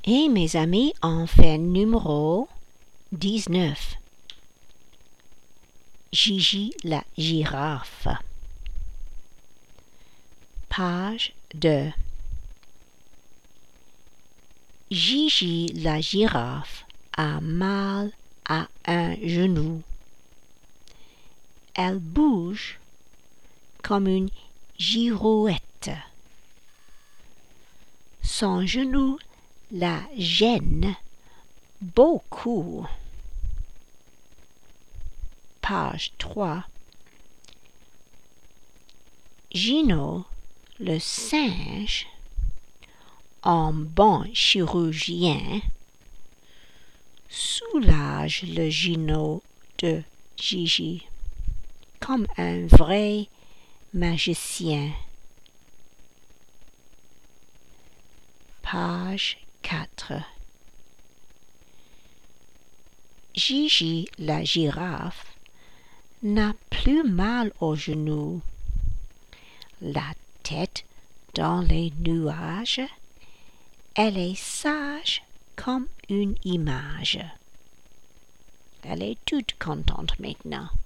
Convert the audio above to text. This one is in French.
Et mes amis, on fait numéro 19. Gigi la girafe. Page 2. Gigi la girafe a mal à un genou. Elle bouge comme une girouette. Son genou la gêne beaucoup. Page 3. Gino, le singe, en bon chirurgien, soulage le genou de Gigi comme un vrai magicien. Page 4. Gigi la girafe n'a plus mal au genou. La tête dans les nuages, elle est sage comme une image. Elle est toute contente maintenant.